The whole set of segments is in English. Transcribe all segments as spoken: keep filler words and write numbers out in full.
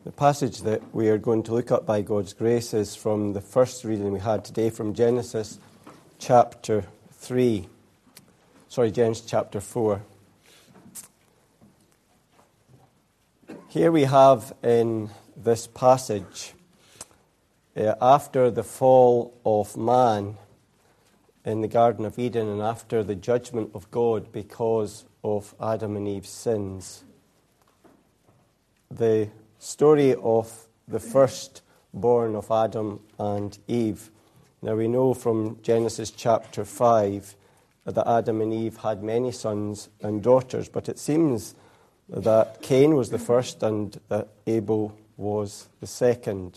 The passage that we are going to look at by God's grace is from the first reading we had today from Genesis chapter three. Sorry, Genesis chapter four. Here we have in this passage, uh, after the fall of man in the Garden of Eden and after the judgment of God because of Adam and Eve's sins, the story of the firstborn of Adam and Eve. Now we know from Genesis chapter five that Adam and Eve had many sons and daughters, but it seems that Cain was the first and that Abel was the second.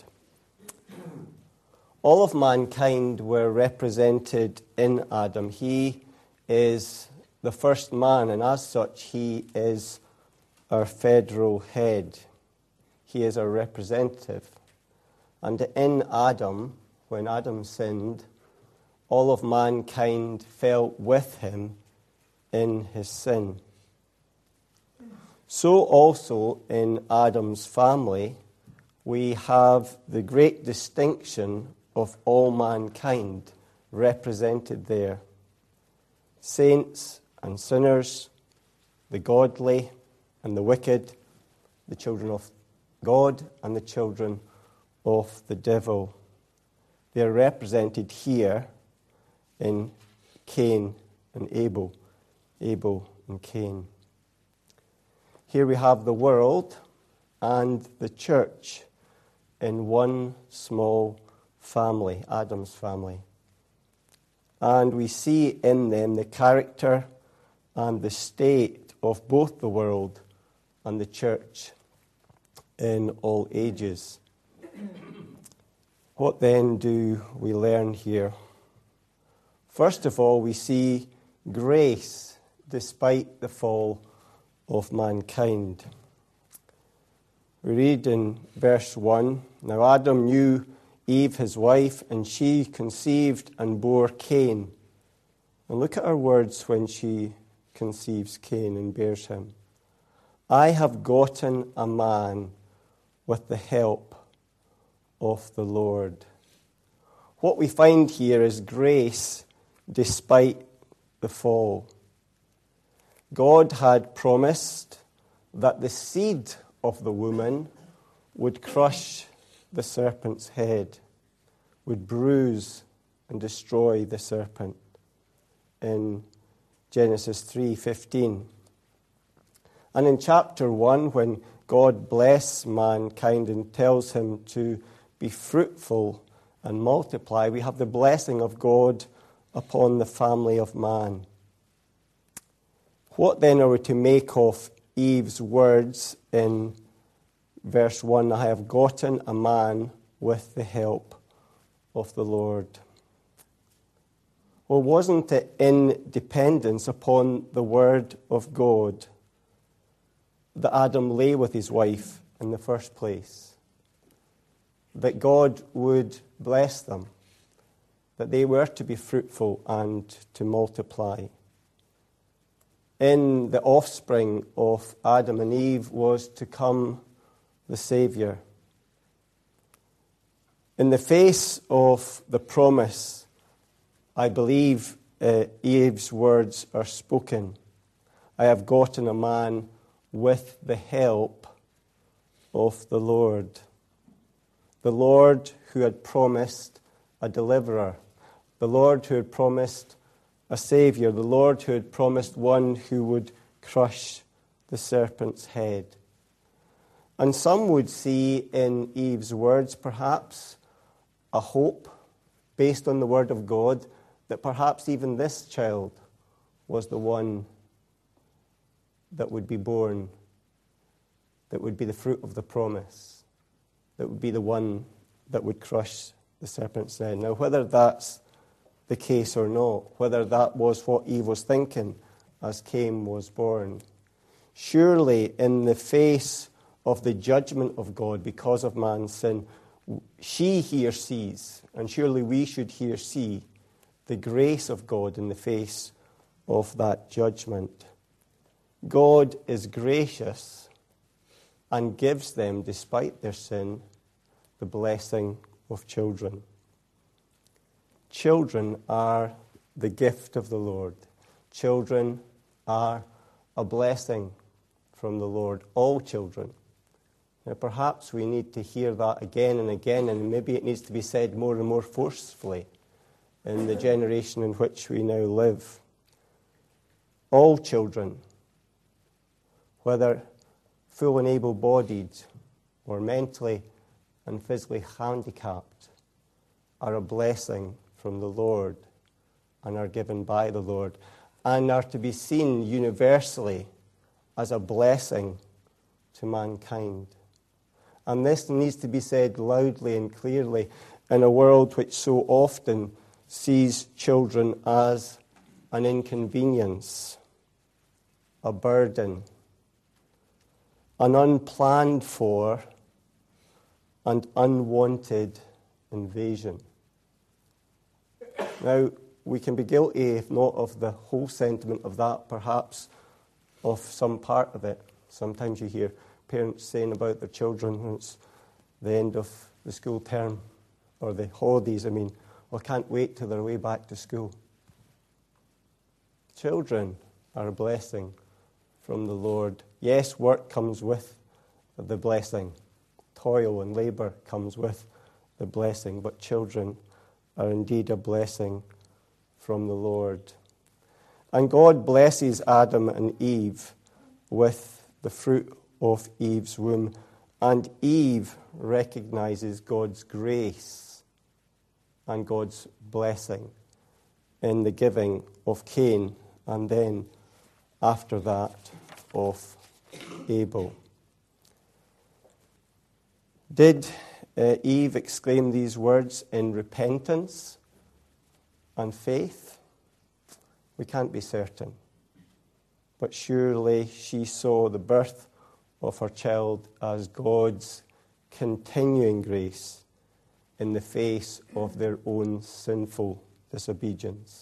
All of mankind were represented in Adam. He is the first man, and as such he is our federal head. He is our representative. And in Adam, when Adam sinned, all of mankind fell with him in his sin. So also in Adam's family, we have the great distinction of all mankind represented there. Saints and sinners, the godly and the wicked, the children of God and the children of the devil. They are represented here in Cain and Abel, Abel and Cain. Here we have the world and the church in one small family, Adam's family. And we see in them the character and the state of both the world and the church in all ages. What then do we learn here? First of all, we see grace despite the fall of mankind. We read in verse one, "Now Adam knew Eve his wife, and she conceived and bore Cain." And look at her words when she conceives Cain and bears him. "I have gotten a man with the help of the Lord." What we find here is grace despite the fall. God had promised that the seed of the woman would crush the serpent's head, would bruise and destroy the serpent in Genesis three fifteen. And in chapter one, when God blesses mankind and tells him to be fruitful and multiply, we have the blessing of God upon the family of man. What then are we to make of Eve's words in verse one, "I have gotten a man with the help of the Lord"? Well, wasn't it in dependence upon the word of God that Adam lay with his wife in the first place? That God would bless them, that they were to be fruitful and to multiply. In the offspring of Adam and Eve was to come the Saviour. In the face of the promise, I believe uh, Eve's words are spoken. "I have gotten a man with the help of the Lord." The Lord who had promised a deliverer. The Lord who had promised a Saviour. The Lord who had promised one who would crush the serpent's head. And some would see in Eve's words perhaps a hope based on the word of God that perhaps even this child was the one that would be born, that would be the fruit of the promise, that would be the one that would crush the serpent's head. Now, whether that's the case or not, whether that was what Eve was thinking as Cain was born, surely in the face of the judgment of God because of man's sin, she here sees, and surely we should here see, the grace of God in the face of that judgment. God is gracious and gives them, despite their sin, the blessing of children. Children are the gift of the Lord. Children are a blessing from the Lord. All children. Now, perhaps we need to hear that again and again, and maybe it needs to be said more and more forcefully in the generation in which we now live. All children, whether full and able-bodied or mentally and physically handicapped, are a blessing from the Lord and are given by the Lord and are to be seen universally as a blessing to mankind. And this needs to be said loudly and clearly in a world which so often sees children as an inconvenience, a burden, an unplanned for and unwanted invasion. Now, we can be guilty, if not of the whole sentiment of that, perhaps of some part of it. Sometimes you hear parents saying about their children when it's the end of the school term or the holidays, I mean, well, can't wait till they're way back to school. Children are a blessing from the Lord. Yes, work comes with the blessing. Toil and labour comes with the blessing. But children are indeed a blessing from the Lord. And God blesses Adam and Eve with the fruit of Eve's womb. And Eve recognises God's grace and God's blessing in the giving of Cain, and then after that of Abel. Did uh, Eve exclaim these words in repentance and faith? We can't be certain. But surely she saw the birth of her child as God's continuing grace in the face of their own sinful disobedience.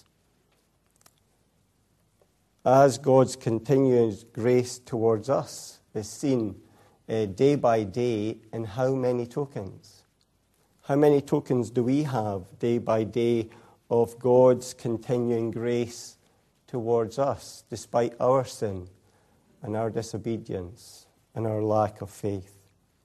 As God's continuing grace towards us is seen uh, day by day in how many tokens? How many tokens do we have day by day of God's continuing grace towards us, despite our sin and our disobedience and our lack of faith?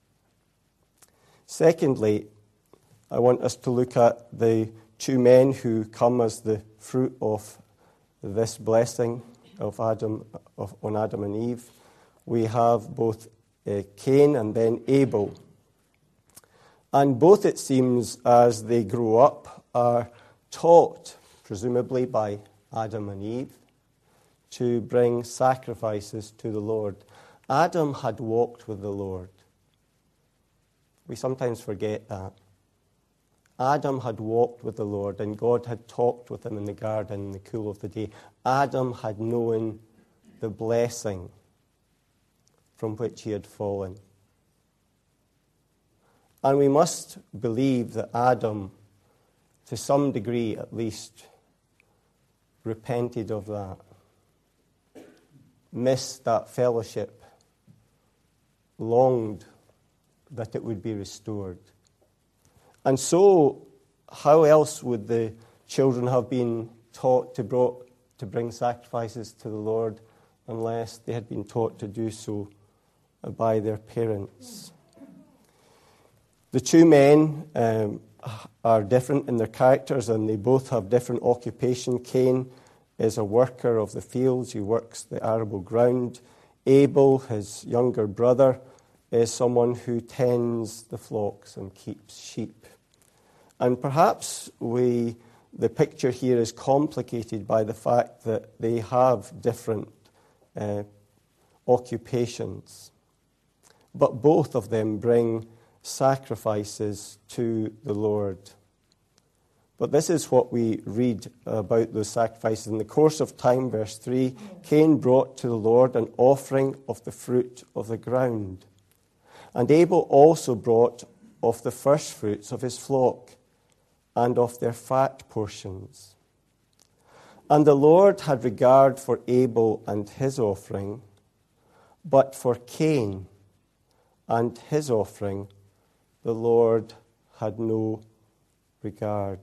Secondly, I want us to look at the two men who come as the fruit of this blessing of Adam, of, on Adam and Eve. We have both uh, Cain and then Abel. And both, it seems, as they grow up, are taught, presumably by Adam and Eve, to bring sacrifices to the Lord. Adam had walked with the Lord. We sometimes forget that. Adam had walked with the Lord, and God had talked with him in the garden in the cool of the day. Adam had known the blessing from which he had fallen. And we must believe that Adam, to some degree at least, repented of that, missed that fellowship, longed that it would be restored. And so, how else would the children have been taught to, brought, to bring sacrifices to the Lord unless they had been taught to do so by their parents? The two men um, are different in their characters, and they both have different occupation. Cain is a worker of the fields. He works the arable ground. Abel, his younger brother, is someone who tends the flocks and keeps sheep. And perhaps we, the picture here is complicated by the fact that they have different uh, occupations. But both of them bring sacrifices to the Lord. But this is what we read about those sacrifices. In the course of time, verse three, Cain brought to the Lord an offering of the fruit of the ground. And Abel also brought of the firstfruits of his flock and of their fat portions. And the Lord had regard for Abel and his offering, but for Cain and his offering, the Lord had no regard.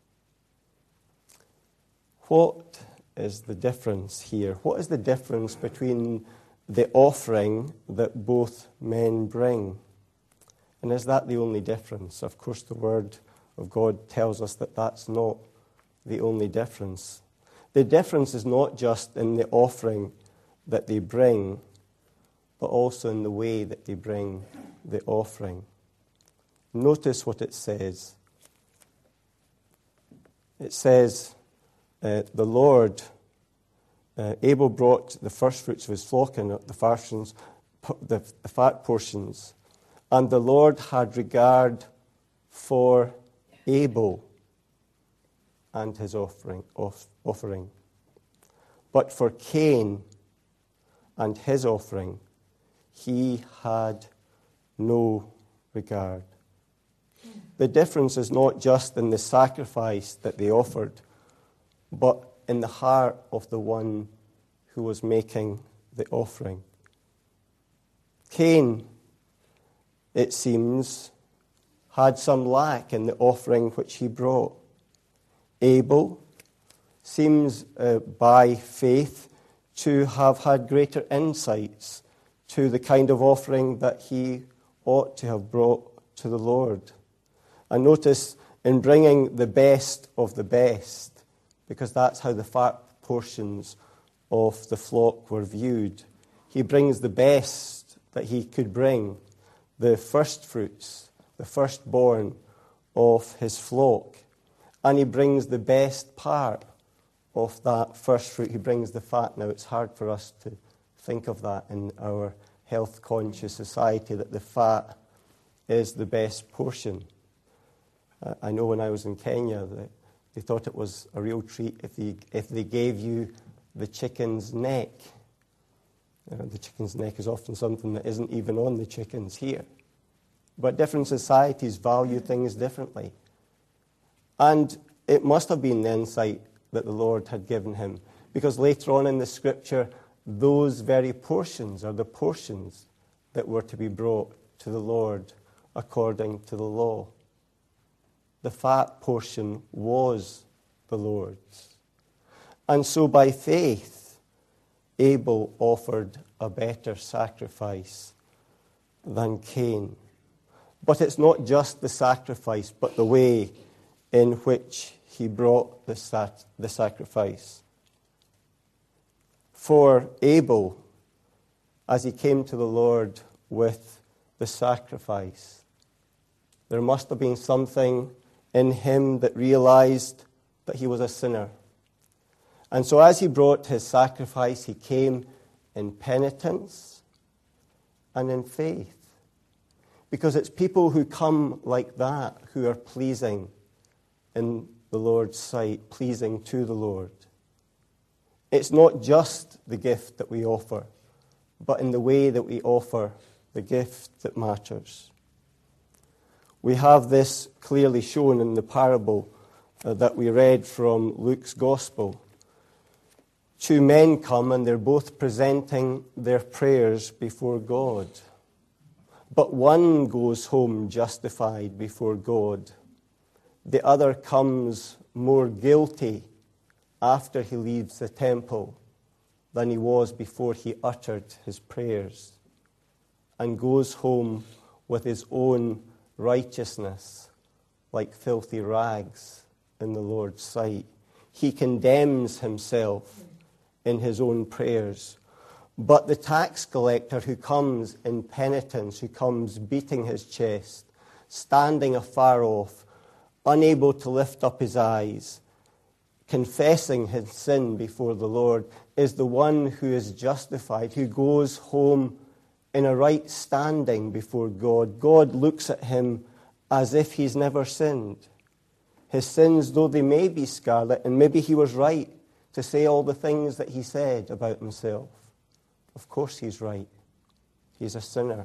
What is the difference here? What is the difference between the offering that both men bring? And is that the only difference? Of course, the Word of God tells us that that's not the only difference. The difference is not just in the offering that they bring, but also in the way that they bring the offering. Notice what it says. It says, uh, the Lord, uh, Abel brought the first fruits of his flock and the, portions, the, the fat portions, and the Lord had regard for Abel and his offering, off, offering. But for Cain and his offering, he had no regard. The difference is not just in the sacrifice that they offered, but in the heart of the one who was making the offering. Cain, it seems, had some lack in the offering which he brought. Abel seems, uh, by faith, to have had greater insights to the kind of offering that he ought to have brought to the Lord. And notice, in bringing the best of the best, because that's how the fat portions of the flock were viewed, he brings the best that he could bring, the first fruits, the firstborn of his flock. And he brings the best part of that first fruit. He brings the fat. Now, it's hard for us to think of that in our health-conscious society, that the fat is the best portion. Uh, I know when I was in Kenya, they, they thought it was a real treat if they, if they gave you the chicken's neck. Uh, the chicken's neck is often something that isn't even on the chickens here. But different societies value things differently. And it must have been the insight that the Lord had given him, because later on in the Scripture, those very portions are the portions that were to be brought to the Lord according to the law. The fat portion was the Lord's. And so by faith, Abel offered a better sacrifice than Cain. But it's not just the sacrifice, but the way in which he brought the, sat- the sacrifice. For Abel, as he came to the Lord with the sacrifice, there must have been something in him that realized that he was a sinner. And so as he brought his sacrifice, he came in penitence and in faith. Because it's people who come like that who are pleasing in the Lord's sight, pleasing to the Lord. It's not just the gift that we offer, but in the way that we offer the gift that matters. We have this clearly shown in the parable uh, that we read from Luke's Gospel. Two men come and they're both presenting their prayers before God. But one goes home justified before God. The other comes more guilty after he leaves the temple than he was before he uttered his prayers, and goes home with his own righteousness like filthy rags in the Lord's sight. He condemns himself in his own prayers. But the tax collector who comes in penitence, who comes beating his chest, standing afar off, unable to lift up his eyes, confessing his sin before the Lord, is the one who is justified, who goes home in a right standing before God. God looks at him as if he's never sinned. His sins, though they may be scarlet, and maybe he was right to say all the things that he said about himself. Of course he's right. He's a sinner.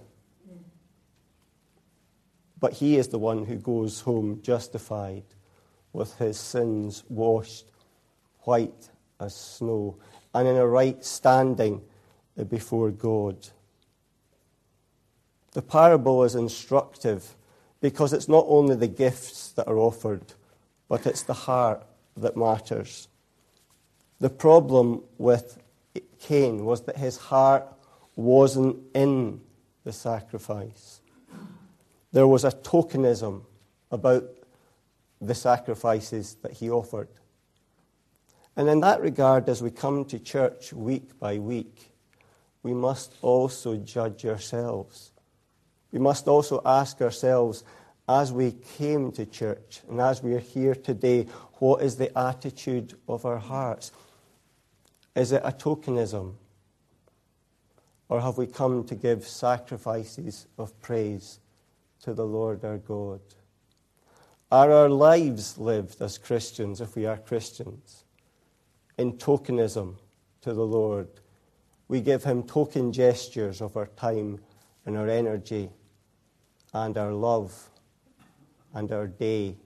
But he is the one who goes home justified, with his sins washed white as snow, and in a right standing before God. The parable is instructive because it's not only the gifts that are offered, but it's the heart that matters. The problem with Cain was that his heart wasn't in the sacrifice. There was a tokenism about the sacrifices that he offered. And in that regard, as we come to church week by week, we must also judge ourselves. We must also ask ourselves, as we came to church and as we are here today, what is the attitude of our hearts? Is it a tokenism? Or have we come to give sacrifices of praise to the Lord our God? Are our lives lived as Christians, if we are Christians, in tokenism to the Lord? We give him token gestures of our time and our energy and our love and our day.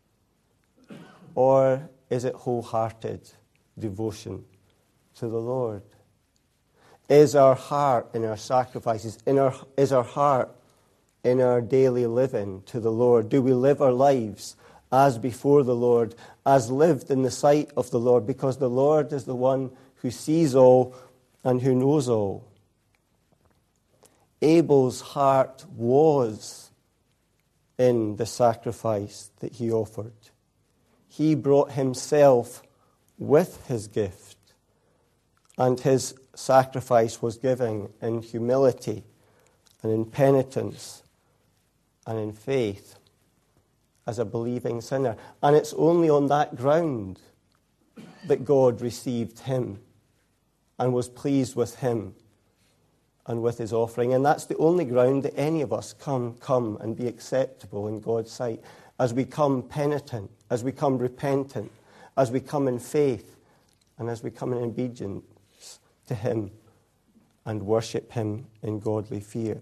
Or is it wholehearted devotion to the Lord? Is our heart in our sacrifices, in our, is our heart in our daily living to the Lord? Do we live our lives as before the Lord, as lived in the sight of the Lord? Because the Lord is the one who sees all and who knows all. Abel's heart was in the sacrifice that he offered. He brought himself with his gift, and his sacrifice was given in humility and in penitence and in faith as a believing sinner. And it's only on that ground that God received him and was pleased with him and with his offering. And that's the only ground that any of us can come and be acceptable in God's sight, as we come penitent, as we come repentant, as we come in faith, and as we come in obedience to him and worship him in godly fear.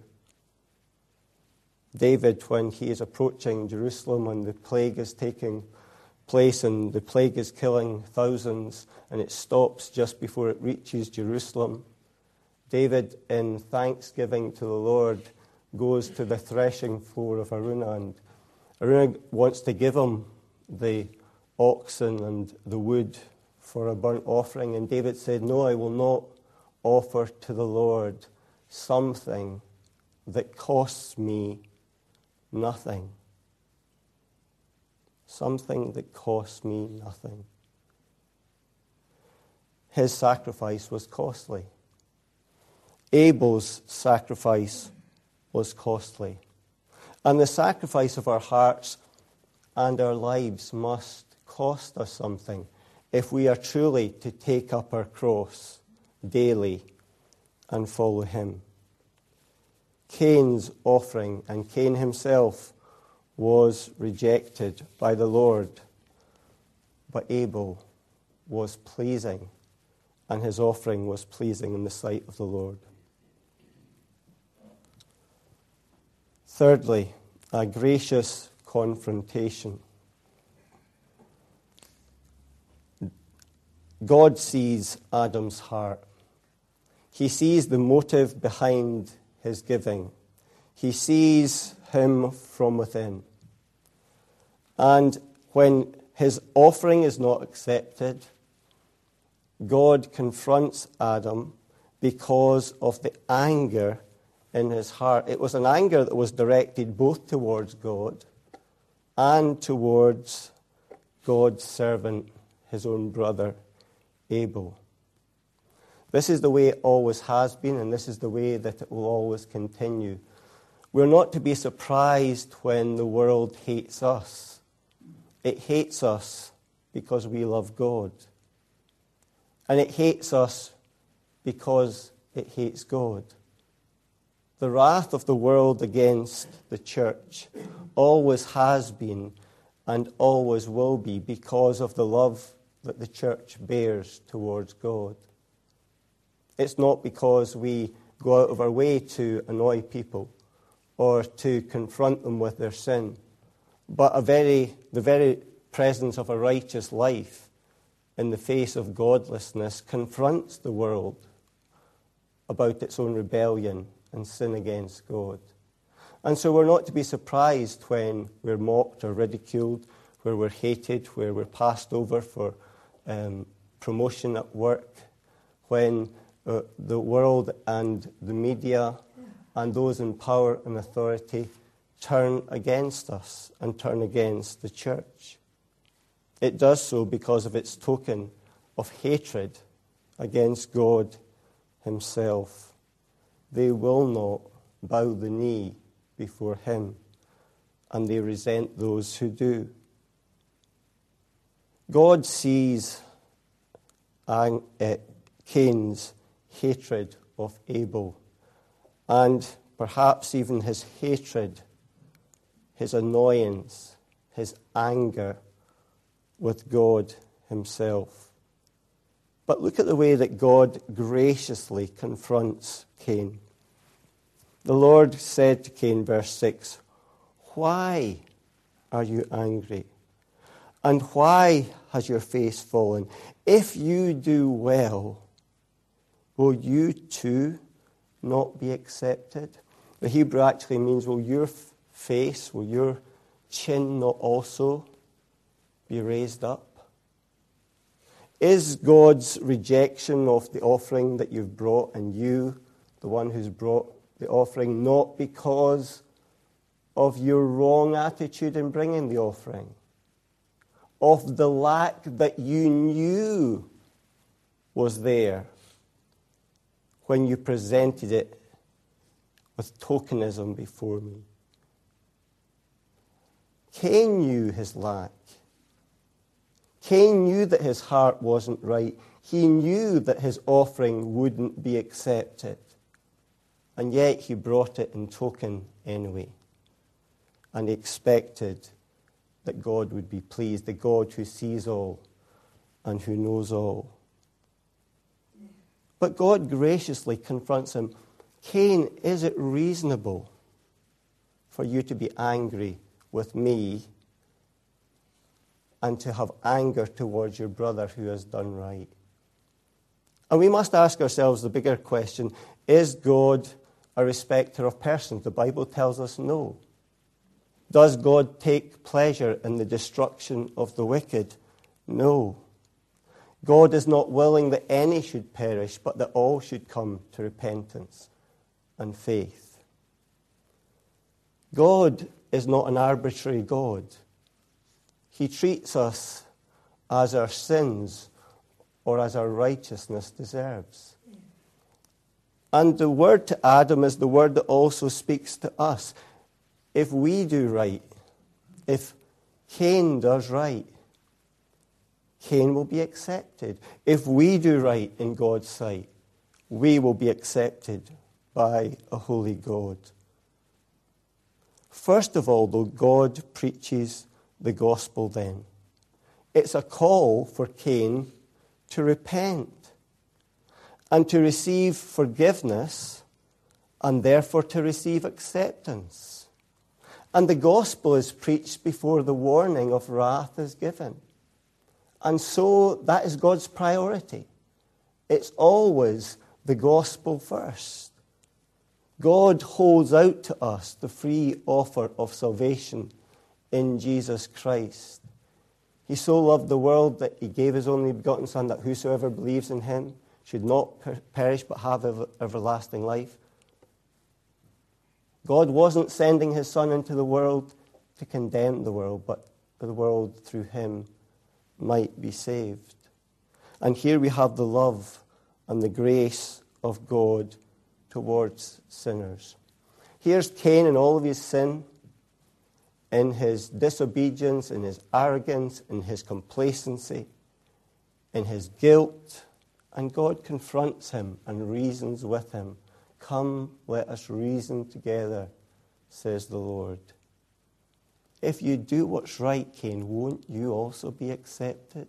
David, when he is approaching Jerusalem and the plague is taking place and the plague is killing thousands and it stops just before it reaches Jerusalem, David, in thanksgiving to the Lord, goes to the threshing floor of Araunah, and Araunah wants to give him the oxen and the wood for a burnt offering. And David said, "No, I will not offer to the Lord something that costs me nothing." Something that costs me nothing. His sacrifice was costly. Abel's sacrifice was costly. And the sacrifice of our hearts and our lives must cost us something if we are truly to take up our cross daily and follow him. Cain's offering, and Cain himself, was rejected by the Lord, but Abel was pleasing, and his offering was pleasing in the sight of the Lord. Thirdly, a gracious confrontation. God sees Adam's heart. He sees the motive behind his giving. He sees him from within. And when his offering is not accepted, God confronts Adam because of the anger in his heart. It was an anger that was directed both towards God and towards God's servant, his own brother, Abel. This is the way it always has been, and this is the way that it will always continue. We're not to be surprised when the world hates us. It hates us because we love God. And it hates us because it hates God. The wrath of the world against the church always has been and always will be because of the love that the church bears towards God. It's not because we go out of our way to annoy people or to confront them with their sin, but a very, the very presence of a righteous life in the face of godlessness confronts the world about its own rebellion and sin against God. And so we're not to be surprised when we're mocked or ridiculed, where we're hated, where we're passed over for um, promotion at work, when uh, the world and the media and those in power and authority turn against us and turn against the church. It does so because of its token of hatred against God himself. They will not bow the knee before him, and they resent those who do. God sees Cain's hatred of Abel, and perhaps even his hatred, his annoyance, his anger with God himself. But look at the way that God graciously confronts Cain. The Lord said to Cain, verse six, "Why are you angry? And why has your face fallen? If you do well, will you too not be accepted?" The Hebrew actually means, will your face, will your chin not also be raised up? Is God's rejection of the offering that you've brought, and you, the one who's brought the offering, not because of your wrong attitude in bringing the offering, of the lack that you knew was there when you presented it with tokenism before me? Cain knew his lack. Cain knew that his heart wasn't right. He knew that his offering wouldn't be accepted. And yet he brought it in token anyway. And he expected that God would be pleased, the God who sees all and who knows all. But God graciously confronts him. Cain, is it reasonable for you to be angry with me and to have anger towards your brother who has done right? And we must ask ourselves the bigger question, is God a respecter of persons? The Bible tells us no. Does God take pleasure in the destruction of the wicked? No. God is not willing that any should perish, but that all should come to repentance and faith. God is not an arbitrary God. He treats us as our sins or as our righteousness deserves. And the word to Adam is the word that also speaks to us. If we do right, if Cain does right, Cain will be accepted. If we do right in God's sight, we will be accepted by a holy God. First of all, though, God preaches the gospel then. It's a call for Cain to repent and to receive forgiveness and therefore to receive acceptance. And the gospel is preached before the warning of wrath is given. And so that is God's priority. It's always the gospel first. God holds out to us the free offer of salvation in Jesus Christ. He so loved the world that he gave his only begotten Son, that whosoever believes in him should not per- perish but have ever- everlasting life. God wasn't sending his Son into the world to condemn the world, but the world through him might be saved. And here we have the love and the grace of God towards sinners. Here's Cain in all of his sin, in his disobedience, in his arrogance, in his complacency, in his guilt, and God confronts him and reasons with him. Come, let us reason together, says the Lord. If you do what's right, Cain, won't you also be accepted?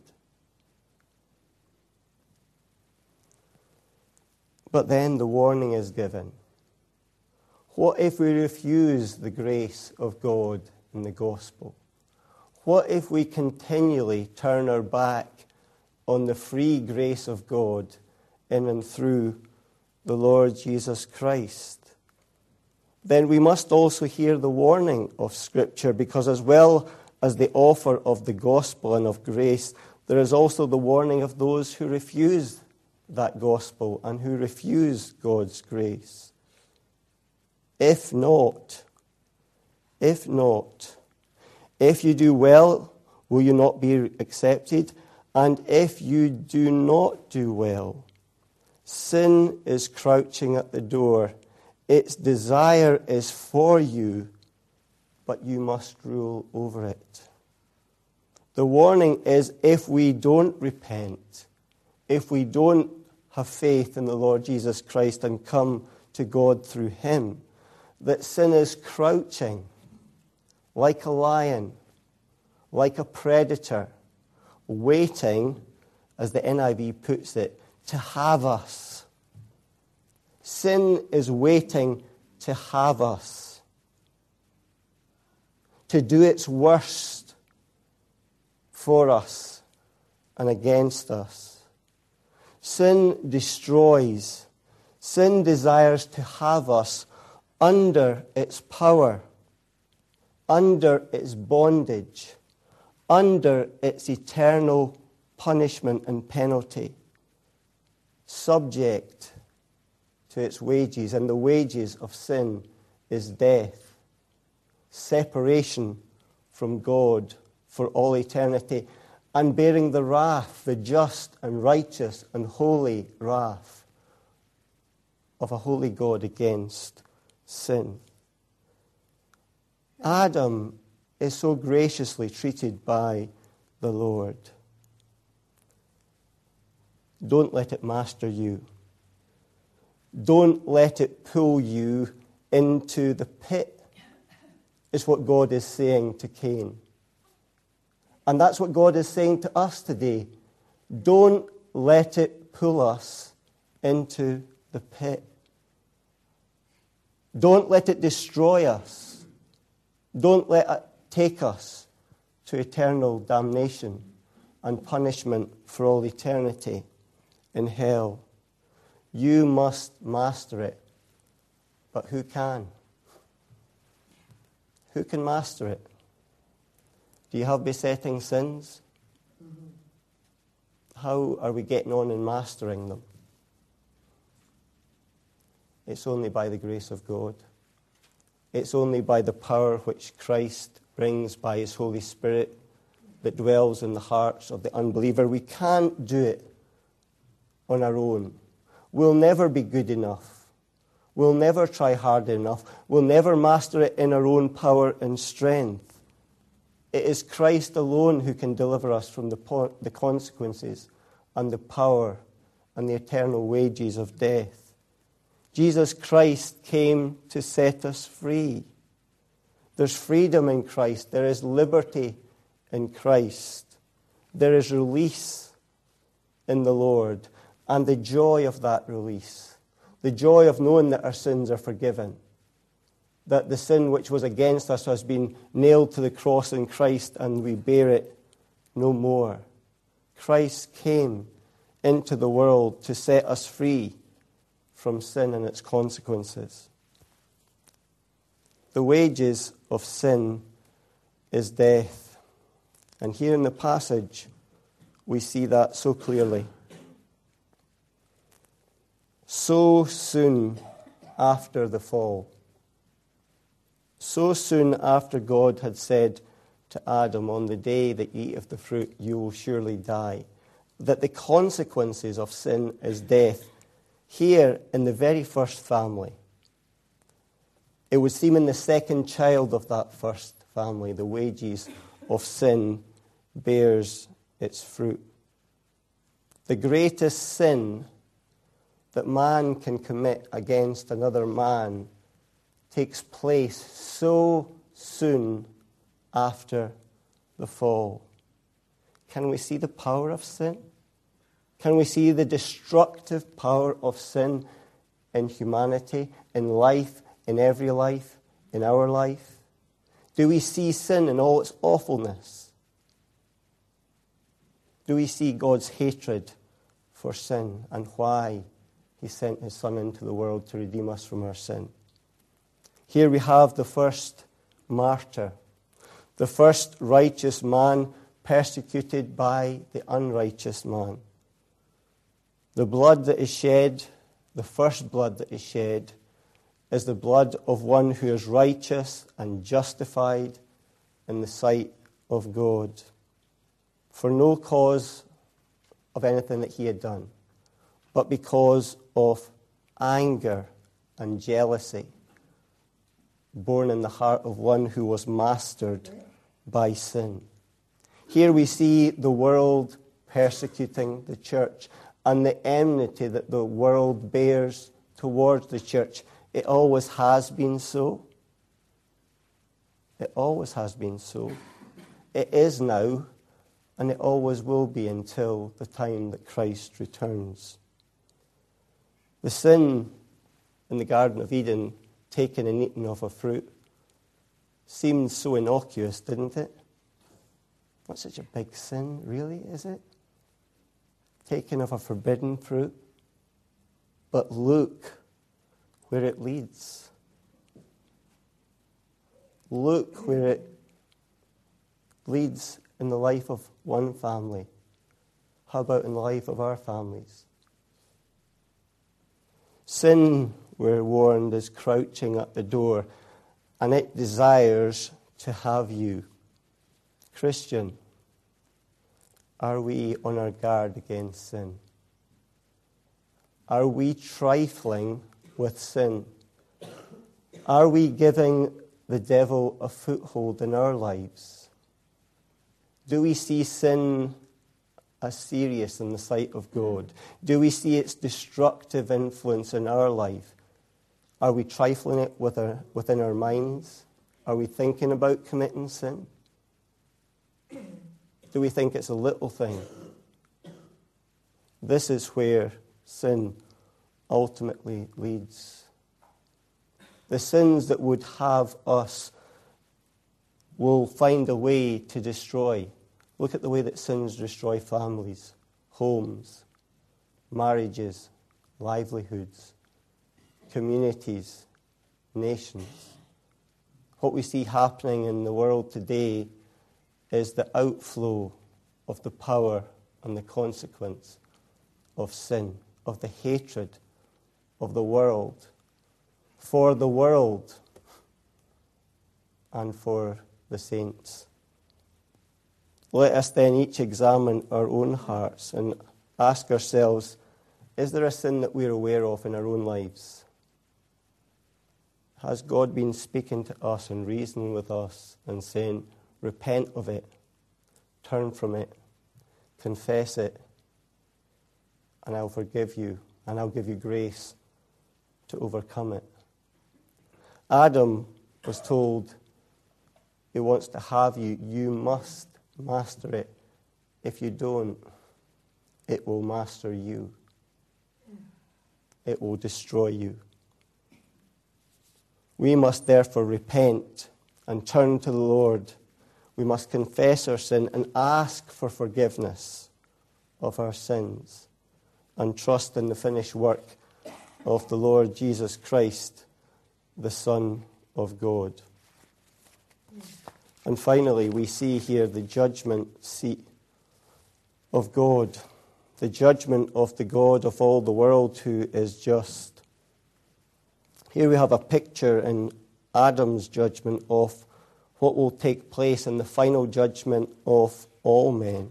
But then the warning is given. What if we refuse the grace of God in the gospel? What if we continually turn our back on the free grace of God in and through the Lord Jesus Christ? then we must also hear the warning of Scripture, because as well as the offer of the gospel and of grace, there is also the warning of those who refuse that gospel and who refuse God's grace. If not, if not, if you do well, will you not be accepted? And if you do not do well, sin is crouching at the door. Its desire is for you, but you must rule over it. The warning is, if we don't repent, if we don't have faith in the Lord Jesus Christ and come to God through him, that sin is crouching like a lion, like a predator, waiting, as the N I V puts it, to have us. Sin is waiting to have us, to do its worst for us and against us. Sin destroys. Sin desires to have us under its power, under its bondage, under its eternal punishment and penalty, subject to its wages. And the wages of sin is death, separation from God for all eternity, and bearing the wrath, the just and righteous and holy wrath of a holy God against sin. Adam is so graciously treated by the Lord. Don't let it master you. Don't let it pull you into the pit, is what God is saying to Cain. And that's what God is saying to us today. Don't let it pull us into the pit. Don't let it destroy us. Don't let it take us to eternal damnation and punishment for all eternity in hell. You must master it. But who can? Who can master it? Do you have besetting sins? Mm-hmm. How are we getting on in mastering them? It's only by the grace of God. It's only by the power which Christ brings by his Holy Spirit that dwells in the hearts of the unbeliever. We can't do it on our own. We'll never be good enough. We'll never try hard enough. We'll never master it in our own power and strength. It is Christ alone who can deliver us from the, po- the consequences and the power and the eternal wages of death. Jesus Christ came to set us free. There's freedom in Christ. There is liberty in Christ. There is release in the Lord, and the joy of that release, the joy of knowing that our sins are forgiven, that the sin which was against us has been nailed to the cross in Christ and we bear it no more. Christ came into the world to set us free from sin and its consequences. The wages of sin is death. And here in the passage, we see that so clearly. So soon after the fall, so soon after God had said to Adam, on the day that you eat of the fruit, you will surely die, that the consequences of sin is death. Here, in the very first family, it would seem in the second child of that first family, the wages of sin bears its fruit. The greatest sin that man can commit against another man takes place so soon after the fall. Can we see the power of sin? Can we see the destructive power of sin in humanity, in life, in every life, in our life? Do we see sin in all its awfulness? Do we see God's hatred for sin and why he sent his Son into the world to redeem us from our sin? Here we have the first martyr, the first righteous man persecuted by the unrighteous man. The blood that is shed, the first blood that is shed, is the blood of one who is righteous and justified in the sight of God, for no cause of anything that he had done, but because of anger and jealousy born in the heart of one who was mastered by sin. Here we see the world persecuting the church and the enmity that the world bears towards the church. It always has been so. It always has been so. It is now, and it always will be until the time that Christ returns. The sin in the Garden of Eden, taking and eating of a fruit, seemed so innocuous, didn't it? Not such a big sin, really, is it? Taking of a forbidden fruit. But look where it leads. Look where it leads in the life of one family. How about in the life of our families? Sin, we're warned, is crouching at the door, and it desires to have you. Christian, are we on our guard against sin? Are we trifling with sin? Are we giving the devil a foothold in our lives? Do we see sin as serious in the sight of God? Do we see its destructive influence in our life? Are we trifling it with our, within our minds? Are we thinking about committing sin? Do we think it's a little thing? This is where sin ultimately leads. The sins that would have us will find a way to destroy. Look at the way that sins destroy families, homes, marriages, livelihoods, communities, nations. What we see happening in the world today is the outflow of the power and the consequence of sin, of the hatred of the world, for the world and for the saints. Let us then each examine our own hearts and ask ourselves, is there a sin that we're aware of in our own lives? Has God been speaking to us and reasoning with us and saying, repent of it, turn from it, confess it, and I'll forgive you, and I'll give you grace to overcome it? Adam was told, he wants to have you, you must master it. If you don't, it will master you. It will destroy you. We must therefore repent and turn to the Lord. We must confess our sin and ask for forgiveness of our sins and trust in the finished work of the Lord Jesus Christ, the Son of God. And finally, we see here the judgment seat of God, the judgment of the God of all the world who is just. Here we have a picture in Adam's judgment of what will take place in the final judgment of all men.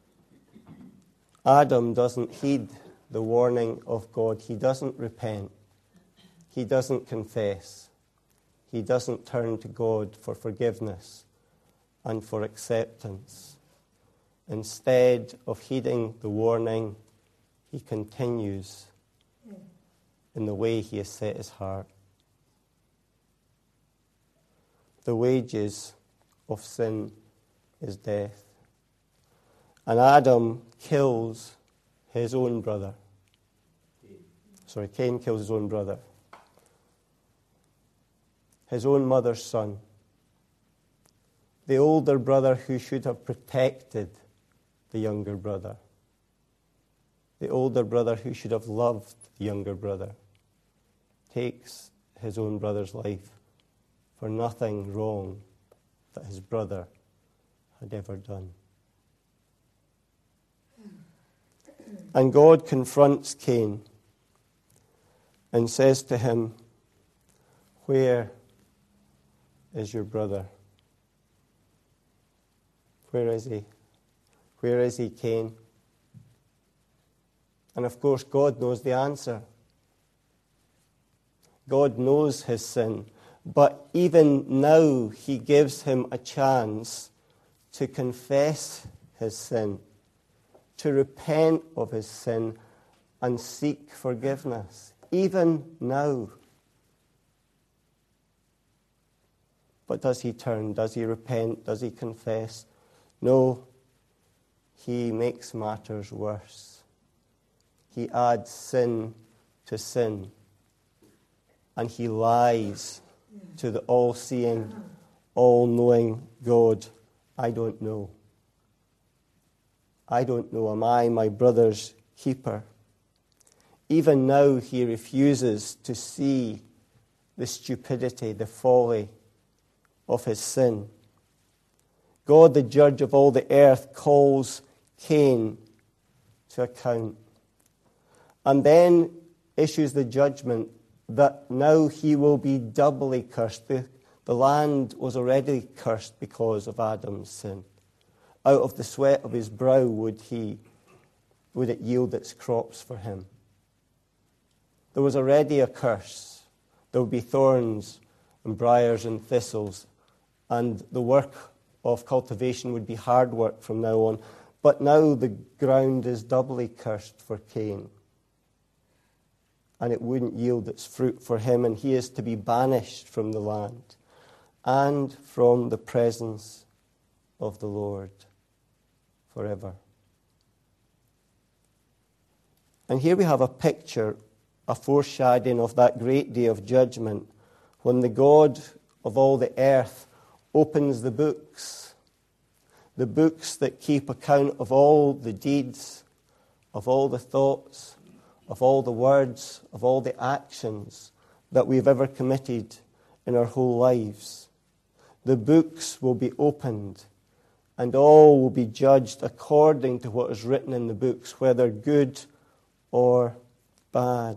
Adam doesn't heed the warning of God. He doesn't repent. He doesn't confess. He doesn't turn to God for forgiveness and for acceptance. Instead of heeding the warning, he continues in the way he has set his heart. The wages of sin is death. And Adam kills his own brother. Sorry, Cain kills his own brother. His own mother's son. The older brother who should have protected the younger brother. The older brother who should have loved the younger brother takes his own brother's life for nothing wrong that his brother had ever done. And God confronts Cain and says to him, "Where is your brother? Where is he? Where is he, Cain?" And of course, God knows the answer. God knows his sin. But even now, he gives him a chance to confess his sin, to repent of his sin, and seek forgiveness. Even now. But does he turn? Does he repent? Does he confess? No. He makes matters worse. He adds sin to sin. And he lies to the all-seeing, all-knowing God. I don't know. I don't know. Am I my brother's keeper? Even now he refuses to see the stupidity, the folly of his sin. God, the judge of all the earth, calls Cain to account and then issues the judgment that now he will be doubly cursed. The, the land was already cursed because of Adam's sin. Out of the sweat of his brow would he, would it yield its crops for him. There was already a curse. There would be thorns and briars and thistles, and the work of cultivation would be hard work from now on. But now the ground is doubly cursed for Cain, and it wouldn't yield its fruit for him, and he is to be banished from the land and from the presence of the Lord forever. And here we have a picture, a foreshadowing of that great day of judgment when the God of all the earth opens the books, the books that keep account of all the deeds, of all the thoughts, of all the words, of all the actions that we've ever committed in our whole lives. The books will be opened, and all will be judged according to what is written in the books, whether good or bad.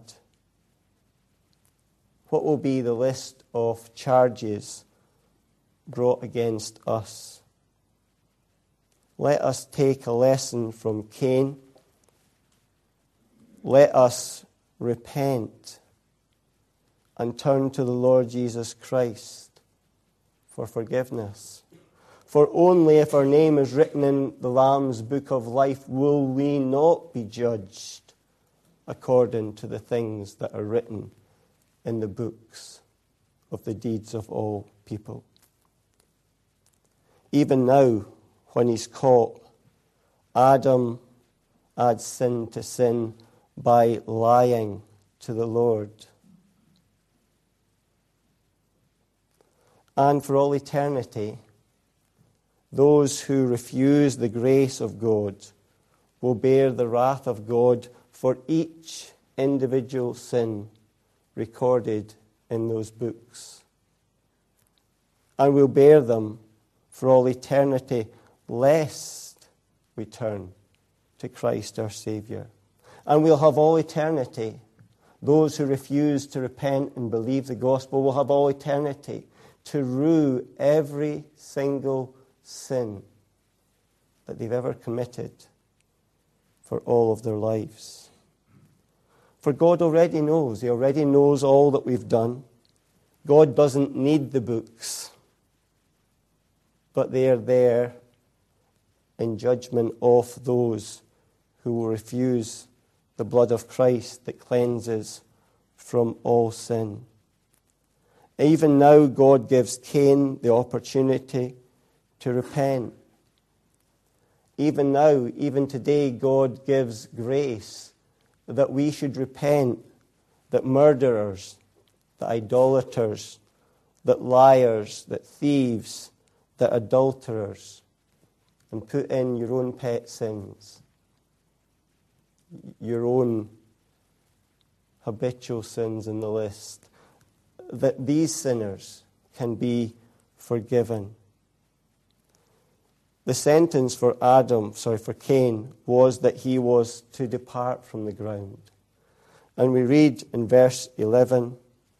What will be the list of charges brought against us? Let us take a lesson from Cain. Let us repent and turn to the Lord Jesus Christ for forgiveness. For only if our name is written in the Lamb's book of life will we not be judged according to the things that are written in the books of the deeds of all people. Even now, when he's caught, Adam adds sin to sin by lying to the Lord. And for all eternity, those who refuse the grace of God will bear the wrath of God for each individual sin recorded in those books. And will bear them for all eternity, lest we turn to Christ our Saviour. And we'll have all eternity. Those who refuse to repent and believe the gospel will have all eternity to rue every single sin that they've ever committed for all of their lives. For God already knows. He already knows all that we've done. God doesn't need the books, but they are there in judgment of those who will refuse the blood of Christ that cleanses from all sin. Even now, God gives Cain the opportunity to repent. Even now, even today, God gives grace that we should repent, that murderers, that idolaters, that liars, that thieves, that adulterers, and put in your own pet sins, your own habitual sins in the list, that these sinners can be forgiven. The sentence for Adam, sorry, for Cain, was that he was to depart from the ground. And we read in verse eleven,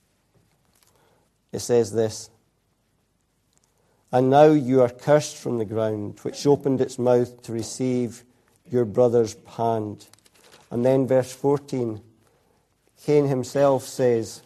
it says this, "And now you are cursed from the ground, which opened its mouth to receive your brother's hand." And then verse fourteen, Cain himself says,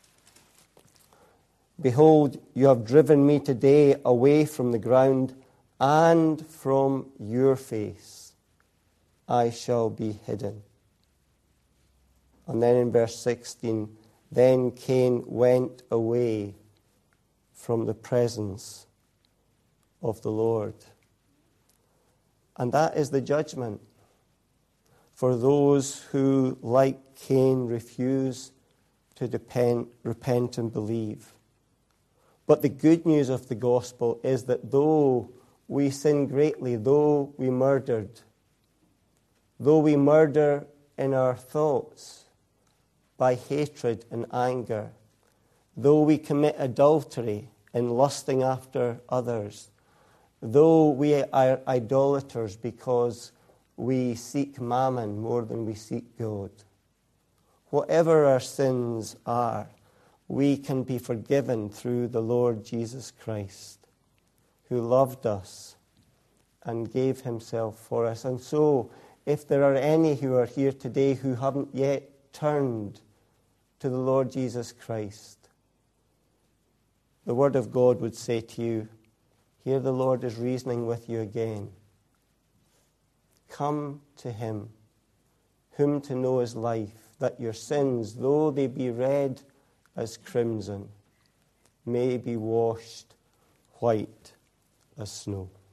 "Behold, you have driven me today away from the ground, and from your face I shall be hidden." And then in verse sixteen, then Cain went away from the presence of the Lord. And that is the judgment for those who, like Cain, refuse to depend, repent and believe. But the good news of the gospel is that though we sin greatly, though we murdered, though we murder in our thoughts by hatred and anger, though we commit adultery in lusting after others, though we are idolaters because we seek mammon more than we seek God, whatever our sins are, we can be forgiven through the Lord Jesus Christ, who loved us and gave himself for us. And so, if there are any who are here today who haven't yet turned to the Lord Jesus Christ, the Word of God would say to you, here the Lord is reasoning with you again. Come to him, whom to know is life, that your sins, though they be red as crimson, may be washed white as snow.